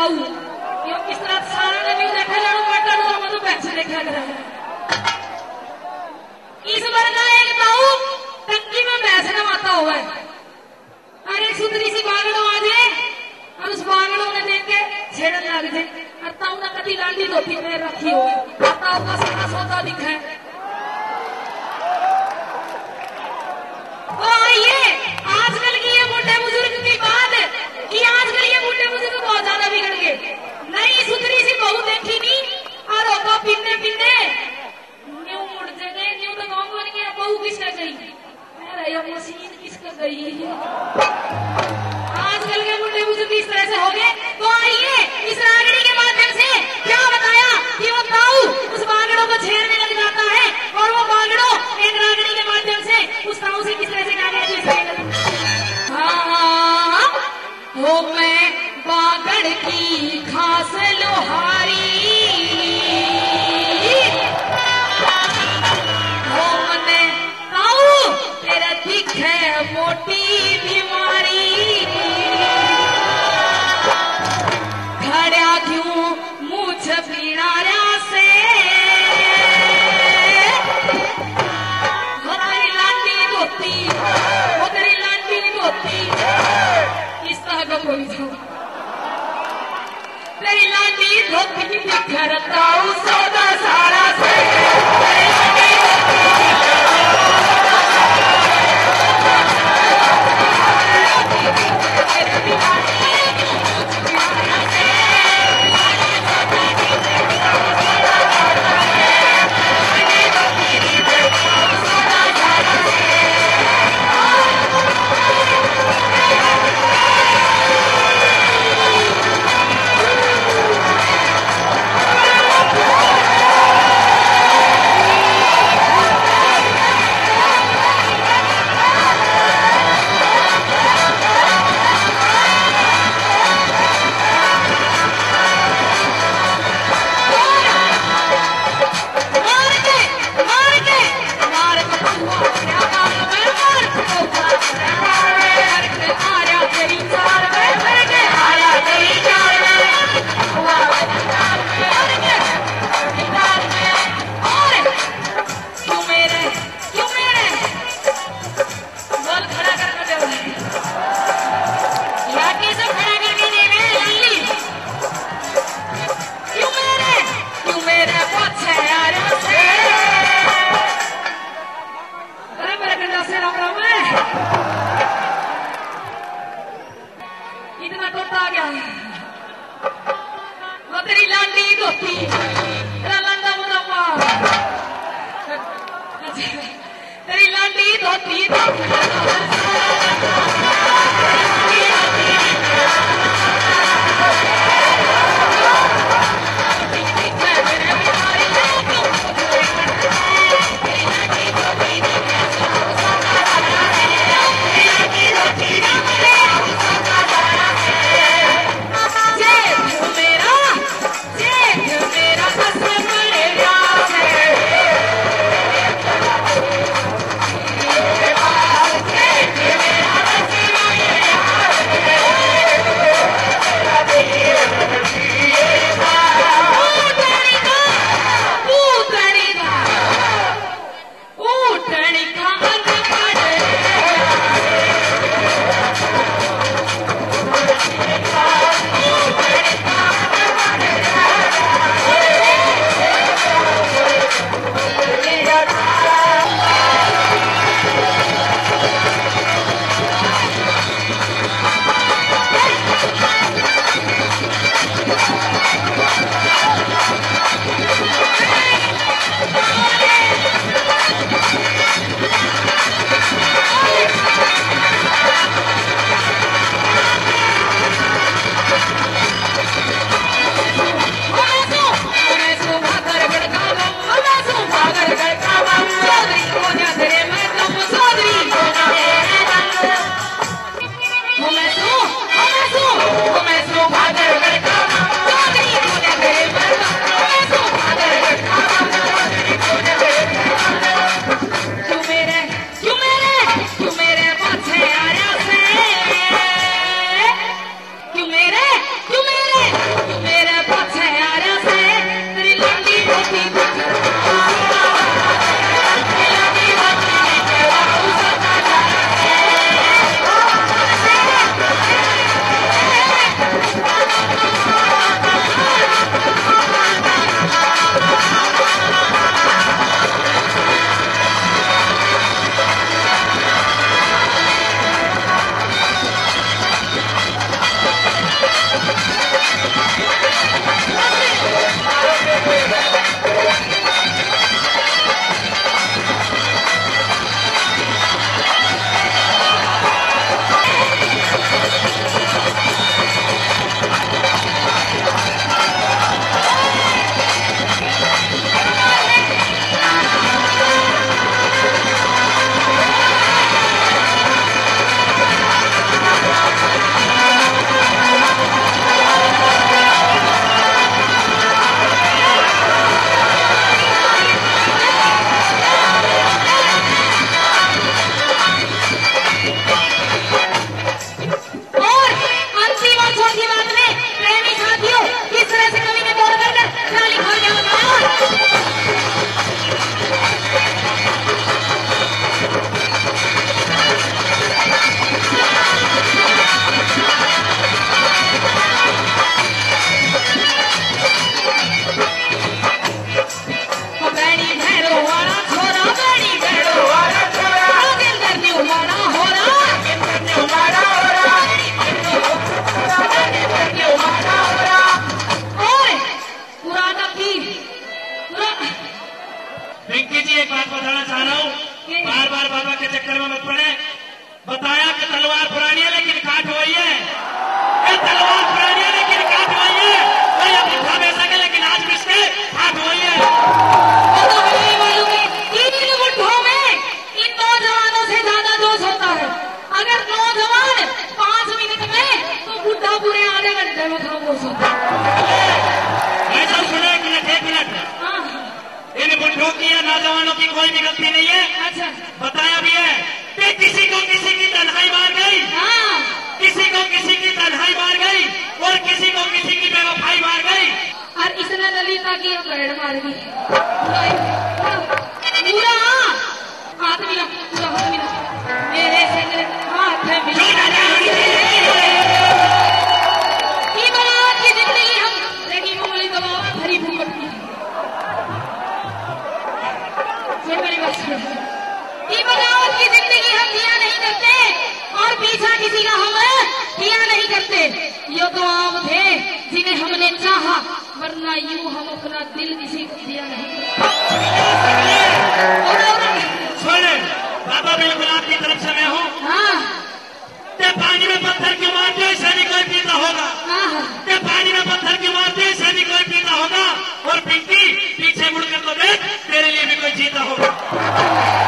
ताऊ यो किस तरह सारा ने भी देखा जानो मटन तो मधु पैसे देखा कर इस बार का एक ताऊ टंकी में पैसे नवाता हुआ है और एक सुंदरी सी बागड़ो आ जाए और उस बागड़ो ने देख के छेड़ने लग जाए और ताऊ ने कभी लांडी धोती में रखी हो ताऊ का सीधा सौदा दिखा है। तो आइए आजकल की ये बुढ़े बुजुर्ग की बात कि आजकल ये बुढ़े बुजुर्ग बहुत ज्यादा बिगड़ गए। नई सुंदरी सी बहू देखी नहीं और होगा पिन्ने पिन्ने न्यू मुड़ जगह न्यू तो गाँव बन गया बहू किसका गई अरे ये मशीन किसका गई। आजकल के बुढ़े बुजुर्ग इस तरह से हो गए। तो आइए इस रागड़ी के माध्यम से क्या बताया कि वो ताऊ उस बागड़ों को छेड़ने लग जाता है और वो बागड़ो एक रागड़ी के माध्यम से उस ताऊ से किस तरह से क्या कहते हैं। हाँ वो मैं बागड़ की खास लोहारी वो मने ताऊ तेरा दिख है मोटी बीमारी खड़ा क्यों मुझ पीड़ाया से वो तेरी लांडी धोती वो तेरी लांडी धोती इस तरह का कोई था तेरी लांडी धोती करता हूँ सौदा सारा से पिंकी जी एक बात बताना चाह रहा हूँ, बार बार बाबा के चक्कर में मत पड़े। बताया कि तलवार पुरानी है लेकिन काट वही है। ये तलवार पुरानी है लेकिन काट वही है। कोई अपनी भावे सके लेकिन आज भी इसके काट वही है। तीन मुट्ठों में इन नौजवानों से ज्यादा जोश होता है। अगर नौजवान 5 मिनट में तो बुढ़ा पूरे आधे घंटे में खामोश होता है। ऐसा सुनो, एक मिनट। इन बुढ़ों की या नौजवानों की कोई भी गलती नहीं है। अच्छा, बताया भी है कि किसी को किसी की तन्हाई मार गई, किसी को किसी की तन्हाई मार गई और किसी को किसी की बेवफाई मार गई। और इसने ललिता की पेड़ मार दी। पूरा हाथ मिला, पूरा हाथ मिला मेरे से हाथ मिला। की बरात की जिंदगी हम लेकिन बोली दबा भरी भूकट की। मेरी बात सुनो, की बगावत की जिंदगी हम जिया नहीं करते और पीछा किसी का हम किया नहीं करते। ये तो आप थे जिन्हें हमने चाहा, वरना यूं हम अपना दिल किसी को दिया नहीं। सुने, बाबा बिल्कुल आपकी तरफ से मैं हूँ। हाँ, ते पानी में पत्थर क्यों मारते हो, इसे भी कोई पीता होगा। ते पानी में पत्थर क्यों मारते हो, इसे भी कोई पीता होगा। और पिंकी पीछे मुड़कर तो देख, तेरे लिए भी कोई जीता होगा।